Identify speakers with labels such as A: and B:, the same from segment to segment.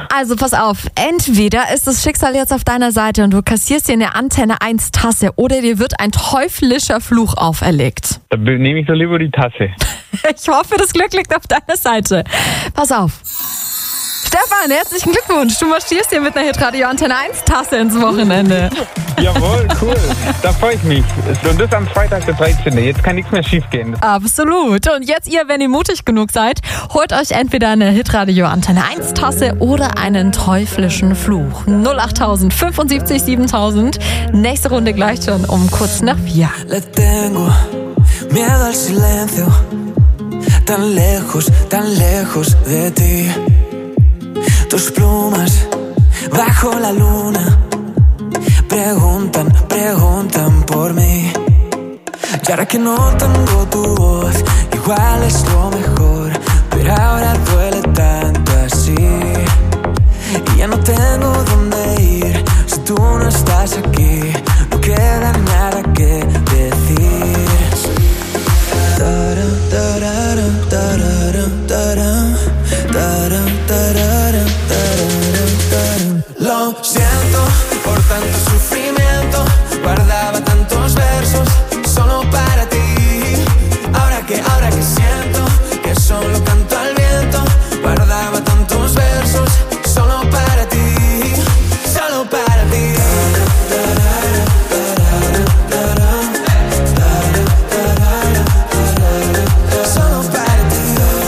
A: Also pass auf, entweder ist das Schicksal jetzt auf deiner Seite und du kassierst dir eine Antenne 1 Tasse oder dir wird ein teuflischer Fluch auferlegt.
B: Dann nehme ich doch lieber die Tasse.
A: Ich hoffe, das Glück liegt auf deiner Seite. Pass auf. Stefan, herzlichen Glückwunsch. Du marschierst hier mit einer Hitradio Antenne 1 Tasse ins Wochenende.
B: Jawohl, cool. Da freue ich mich. Und das am Freitag der 13. Jetzt kann nichts mehr schief gehen.
A: Absolut. Und jetzt ihr, wenn ihr mutig genug seid, holt euch entweder eine Hitradio Antenne 1 Tasse oder einen teuflischen Fluch. 08000 75 7000. Nächste Runde gleich schon um kurz nach 4.
C: Le tengo miedo al silencio, tan lejos de ti. Tus plumas bajo la luna preguntan por mí. Y ahora que no tengo tu voz, igual es lo mejor, pero ahora duele tanto así. Y ya no tengo dónde ir si tú no estás aquí. No queda nada que decir. Taran, tararan, tararan, taran, taran, tararan, tararan, taran. Lo siento por tanto sufrimiento, guardaba tantos versos solo para ti. Ahora que siento que solo canto al viento, guardaba tantos versos solo para ti, solo para ti. Solo para ti.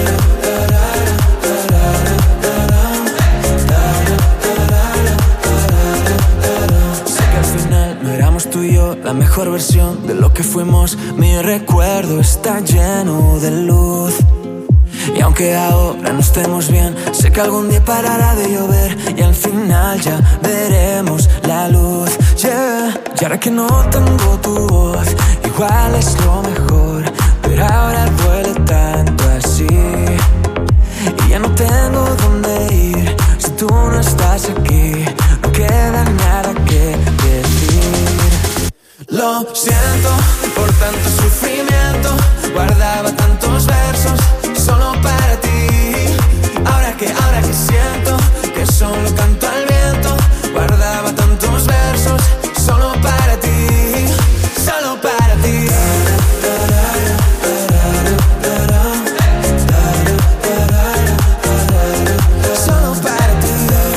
C: Sé que al final no éramos tú y yo la mejor versión de lo que fuimos. Mi recuerdo está lleno de luz. Y aunque ahora no estemos bien, sé que algún día parará de llover y al final ya veremos la luz, yeah. Y ahora que no tengo tu voz, igual es lo mejor, pero ahora duele tanto así. Y ya no tengo dónde ir si tú no estás aquí. No queda nada que decir. Lo siento por tanto sufrimiento, guardaba tantos versos solo para ti. Ahora que siento que solo canto al viento, guardaba tantos versos solo para ti, solo para ti. Solo para ti.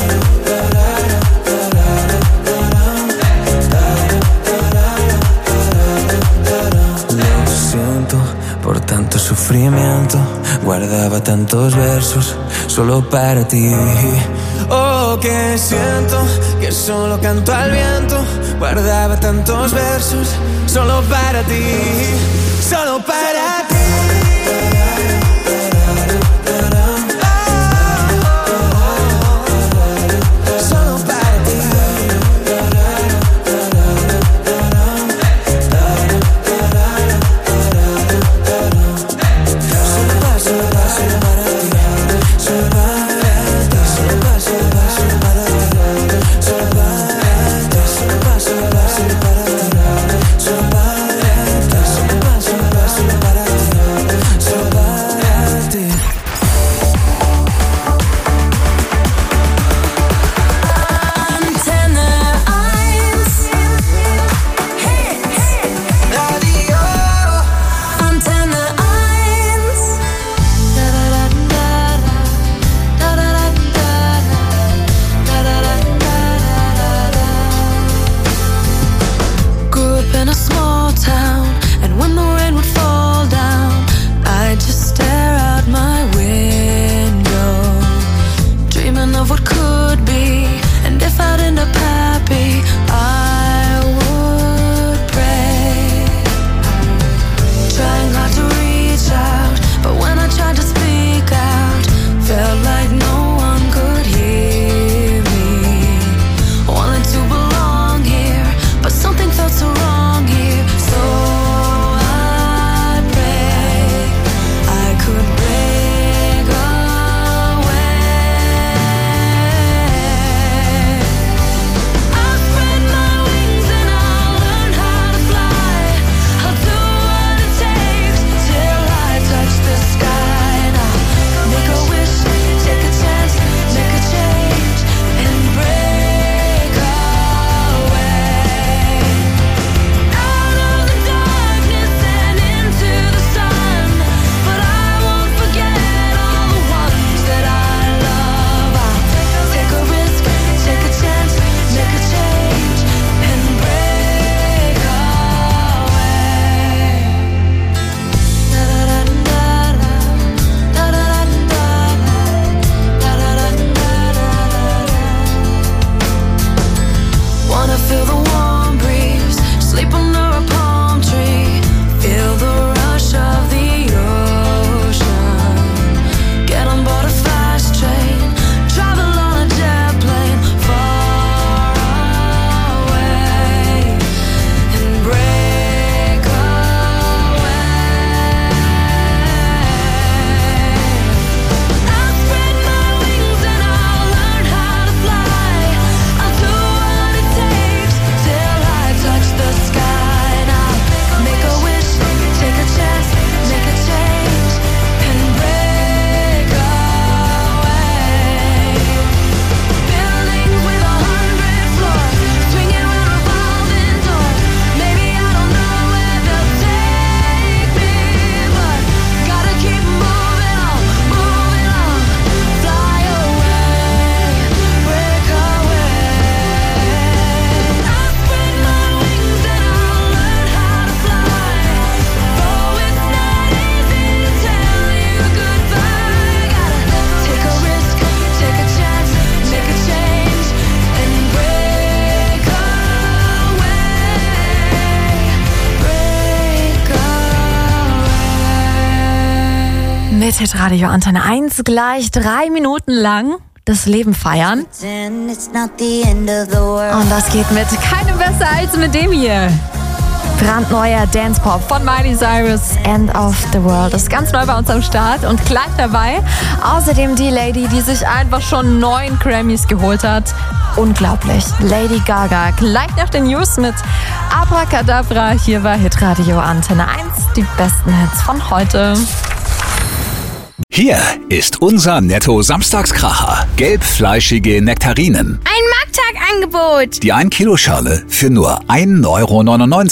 C: Lo siento por tanto sufrimiento, guardaba tantos versos solo para ti. Oh, que siento que solo canto al viento, guardaba tantos versos solo para ti, solo para ti. Solo para ti.
D: I've spent
A: Hitradio Antenne 1 gleich 3 Minuten lang das Leben feiern. Und das geht mit keinem besser als mit dem hier. Brandneuer Dance-Pop von Miley Cyrus, End of the World. Das ist ganz neu bei uns am Start und gleich dabei. Außerdem die Lady, die sich einfach schon 9 Grammys geholt hat. Unglaublich. Lady Gaga. Gleich nach den News mit Abracadabra. Hier bei Hitradio Antenne 1. Die besten Hits von heute.
D: Hier ist unser Netto-Samstagskracher. Gelbfleischige Nektarinen.
E: Ein Markttagangebot.
D: Die 1-Kilo-Schale für nur 1,99 €.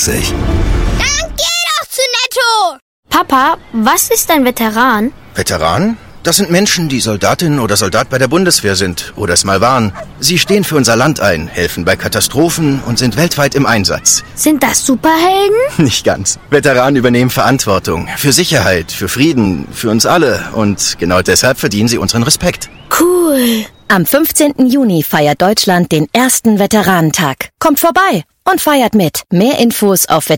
E: Dann geh doch zu Netto. Papa, was ist ein Veteran?
F: Veteran? Das sind Menschen, die Soldatin oder Soldat bei der Bundeswehr sind oder es mal waren. Sie stehen für unser Land ein, helfen bei Katastrophen und sind weltweit im Einsatz.
E: Sind das Superhelden?
F: Nicht ganz. Veteranen übernehmen Verantwortung für Sicherheit, für Frieden, für uns alle. Und genau deshalb verdienen sie unseren Respekt.
E: Cool.
G: Am 15. Juni feiert Deutschland den ersten Veteranentag. Kommt vorbei und feiert mit. Mehr Infos auf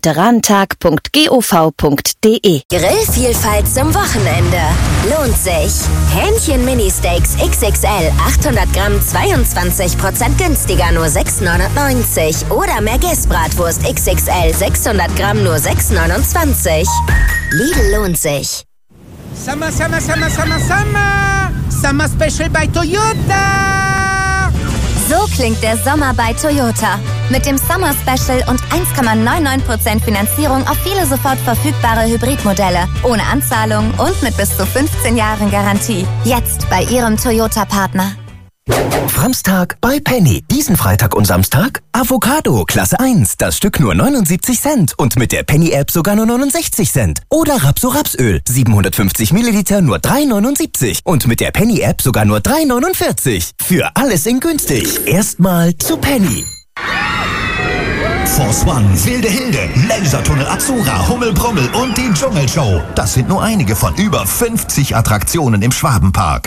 G: veteranentag.gov.de.
H: Grillvielfalt zum Wochenende. Lohnt sich. Hähnchen-Mini-Steaks XXL 800 Gramm 22% günstiger, nur 6,99 €. Oder Merguez-Bratwurst XXL 600 Gramm, nur 6,29 €. Lidl lohnt sich.
I: Summer, summer, summer, summer, summer. Summer Special bei Toyota.
J: So klingt der Sommer bei Toyota. Mit dem Summer Special und 1,99% Finanzierung auf viele sofort verfügbare Hybridmodelle. Ohne Anzahlung und mit bis zu 15 Jahren Garantie. Jetzt bei Ihrem Toyota-Partner.
K: Samstag bei Penny. Diesen Freitag und Samstag Avocado Klasse 1, das Stück nur 79 Cent und mit der Penny-App sogar nur 69 Cent. Oder Rapso-Rapsöl, 750 Milliliter nur 3,79 und mit der Penny-App sogar nur 3,49. Für alles in günstig. Erstmal zu Penny.
L: Force One, Wilde Hilde, Lasertunnel Azura, Hummelbrummel und die Dschungelshow. Das sind nur einige von über 50 Attraktionen im Schwabenpark.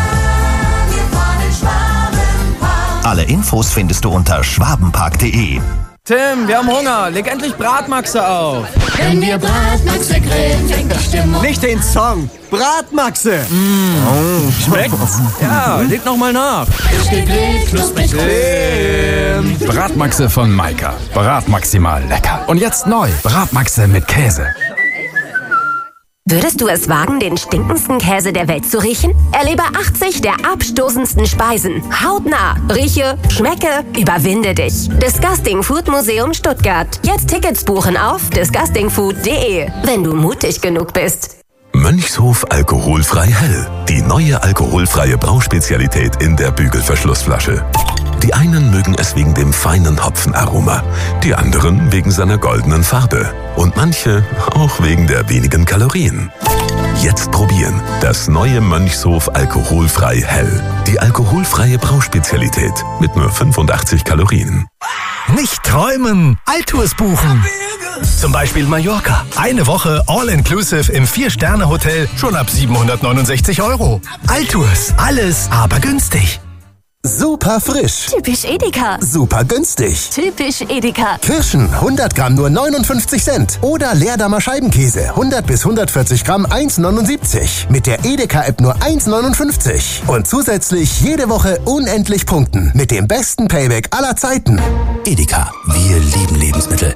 L: Alle Infos findest du unter schwabenpark.de.
M: Tim, wir haben Hunger. Leg endlich Bratmaxe auf.
N: Wenn wir Bratmaxe grillen, fängt die Stimmung.
M: Nicht den Song. Bratmaxe. Schmeckt's? Ja, leg noch mal nach.
N: Frisch gegrillt, knusprig.
O: Bratmaxe von Maika. Bratmaximal lecker. Und jetzt neu. Bratmaxe mit Käse.
H: Würdest du es wagen, den stinkendsten Käse der Welt zu riechen? Erlebe 80 der abstoßendsten Speisen. Hautnah. Rieche, schmecke, überwinde dich. Disgusting Food Museum Stuttgart. Jetzt Tickets buchen auf disgustingfood.de, wenn du mutig genug bist.
P: Mönchshof alkoholfrei hell. Die neue alkoholfreie Brauspezialität in der Bügelverschlussflasche. Die einen mögen es wegen dem feinen Hopfenaroma, die anderen wegen seiner goldenen Farbe und manche auch wegen der wenigen Kalorien. Jetzt probieren das neue Mönchshof alkoholfrei hell. Die alkoholfreie Brauspezialität mit nur 85 Kalorien.
K: Nicht träumen, Altours buchen. Zum Beispiel Mallorca. Eine Woche All-Inclusive im 4-Sterne-Hotel schon ab 769 €. Altours, alles aber günstig.
Q: Super frisch.
J: Typisch Edeka.
Q: Super günstig.
J: Typisch Edeka.
Q: Kirschen 100 Gramm nur 59 Cent. Oder Leerdammer Scheibenkäse 100 bis 140 Gramm 1,79. Mit der Edeka-App nur 1,59. Und zusätzlich jede Woche unendlich punkten. Mit dem besten Payback aller Zeiten.
K: Edeka, wir lieben Lebensmittel.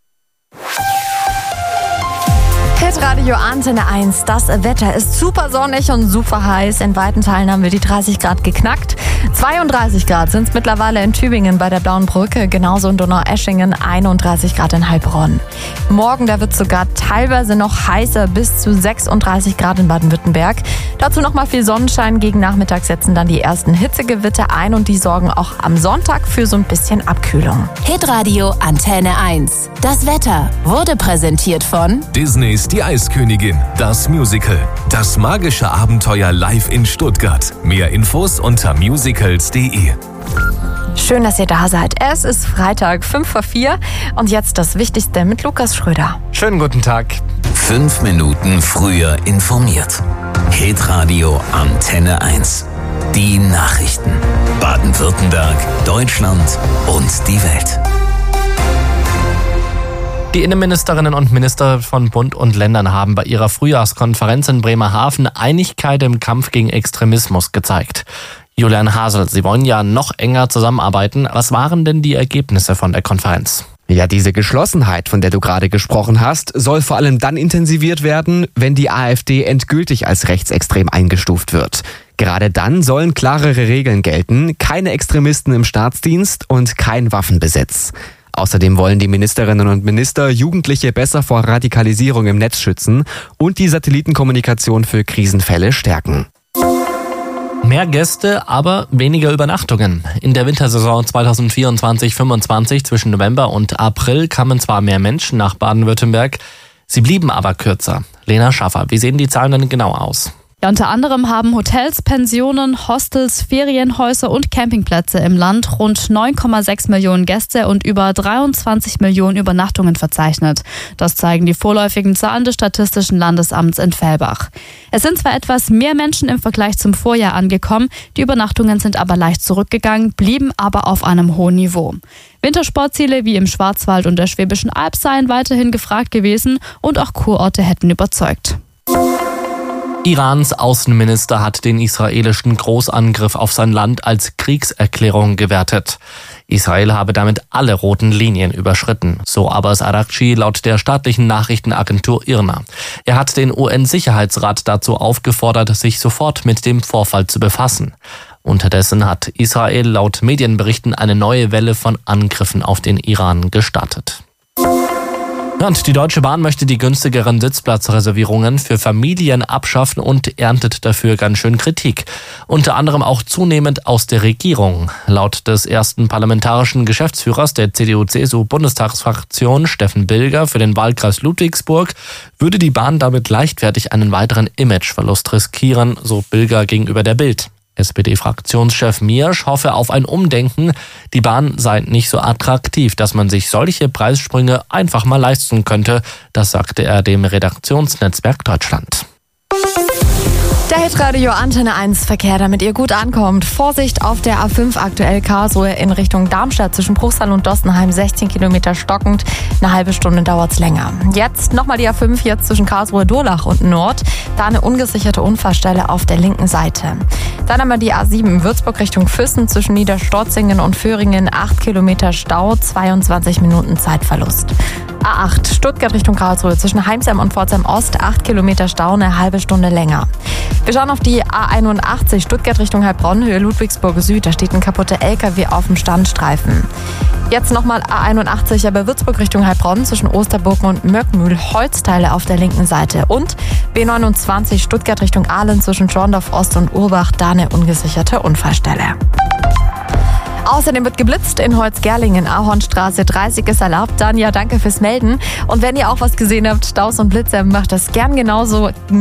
A: Hitradio Antenne 1. Das Wetter ist super sonnig und super heiß. In weiten Teilen haben wir die 30 Grad geknackt. 32 Grad sind es mittlerweile in Tübingen bei der Blauen Brücke, genauso in Donaueschingen, 31 Grad in Heilbronn. Morgen, da wird es sogar teilweise noch heißer, bis zu 36 Grad in Baden-Württemberg. Dazu nochmal viel Sonnenschein. Gegen Nachmittag setzen dann die ersten Hitzegewitter ein und die sorgen auch am Sonntag für so ein bisschen Abkühlung.
R: Hitradio Antenne 1. Das Wetter wurde präsentiert von
S: Disneys Die Eiskönigin, das Musical. Das magische Abenteuer live in Stuttgart. Mehr Infos unter musicals.de.
A: Schön, dass ihr da seid. Es ist Freitag, 5:04 und jetzt das Wichtigste mit Lukas Schröder.
M: Schönen guten Tag.
T: 5 Minuten früher informiert. Hitradio Antenne 1. Die Nachrichten. Baden-Württemberg, Deutschland und die Welt.
U: Die Innenministerinnen und Minister von Bund und Ländern haben bei ihrer Frühjahrskonferenz in Bremerhaven Einigkeit im Kampf gegen Extremismus gezeigt. Julian Hasel, Sie wollen ja noch enger zusammenarbeiten. Was waren denn die Ergebnisse von der Konferenz?
V: Ja, diese Geschlossenheit, von der du gerade gesprochen hast, soll vor allem dann intensiviert werden, wenn die AfD endgültig als rechtsextrem eingestuft wird. Gerade dann sollen klarere Regeln gelten, keine Extremisten im Staatsdienst und kein Waffenbesitz. Außerdem wollen die Ministerinnen und Minister Jugendliche besser vor Radikalisierung im Netz schützen und die Satellitenkommunikation für Krisenfälle stärken.
U: Mehr Gäste, aber weniger Übernachtungen. In der Wintersaison 2024-25 zwischen November und April kamen zwar mehr Menschen nach Baden-Württemberg, sie blieben aber kürzer. Lena Schaffer, wie sehen die Zahlen denn genau aus?
W: Ja, unter anderem haben Hotels, Pensionen, Hostels, Ferienhäuser und Campingplätze im Land rund 9,6 Millionen Gäste und über 23 Millionen Übernachtungen verzeichnet. Das zeigen die vorläufigen Zahlen des Statistischen Landesamts in Fellbach. Es sind zwar etwas mehr Menschen im Vergleich zum Vorjahr angekommen, die Übernachtungen sind aber leicht zurückgegangen, blieben aber auf einem hohen Niveau. Wintersportziele wie im Schwarzwald und der Schwäbischen Alb seien weiterhin gefragt gewesen und auch Kurorte hätten überzeugt.
U: Irans Außenminister hat den israelischen Großangriff auf sein Land als Kriegserklärung gewertet. Israel habe damit alle roten Linien überschritten, so Abbas Araghchi laut der staatlichen Nachrichtenagentur IRNA. Er hat den UN-Sicherheitsrat dazu aufgefordert, sich sofort mit dem Vorfall zu befassen. Unterdessen hat Israel laut Medienberichten eine neue Welle von Angriffen auf den Iran gestartet. Und die Deutsche Bahn möchte die günstigeren Sitzplatzreservierungen für Familien abschaffen und erntet dafür ganz schön Kritik. Unter anderem auch zunehmend aus der Regierung. Laut des ersten parlamentarischen Geschäftsführers der CDU-CSU-Bundestagsfraktion, Steffen Bilger, für den Wahlkreis Ludwigsburg, würde die Bahn damit leichtfertig einen weiteren Imageverlust riskieren, so Bilger gegenüber der Bild. SPD-Fraktionschef Miersch hoffe auf ein Umdenken. Die Bahn sei nicht so attraktiv, dass man sich solche Preissprünge einfach mal leisten könnte. Das sagte er dem Redaktionsnetzwerk Deutschland.
A: Der Hitradio Antenne 1 Verkehr, damit ihr gut ankommt. Vorsicht auf der A5 aktuell Karlsruhe in Richtung Darmstadt zwischen Bruchsal und Dossenheim, 16 Kilometer stockend. Eine halbe Stunde dauert's länger. Jetzt nochmal die A5 jetzt zwischen Karlsruhe-Durlach und Nord. Da eine ungesicherte Unfallstelle auf der linken Seite. Dann haben wir die A7 Würzburg Richtung Füssen zwischen Niederstorzingen und Föhringen, 8 Kilometer Stau, 22 Minuten Zeitverlust. A8 Stuttgart Richtung Karlsruhe zwischen Heimsheim und Pforzheim Ost, 8 Kilometer Stau, eine halbe Stunde länger. Wir schauen auf die A81 Stuttgart Richtung Heilbronn, Höhe Ludwigsburg Süd. Da steht ein kaputter LKW auf dem Standstreifen. Jetzt nochmal A81, aber Würzburg Richtung Heilbronn zwischen Osterburgen und Möckmühl. Holzteile auf der linken Seite. Und B29 Stuttgart Richtung Aalen zwischen Schorndorf Ost und Urbach. Da eine ungesicherte Unfallstelle. Außerdem wird geblitzt in Holzgerlingen, Ahornstraße, 30 ist erlaubt. Danja, danke fürs Melden. Und wenn ihr auch was gesehen habt, Staus und Blitze, macht das gern genauso.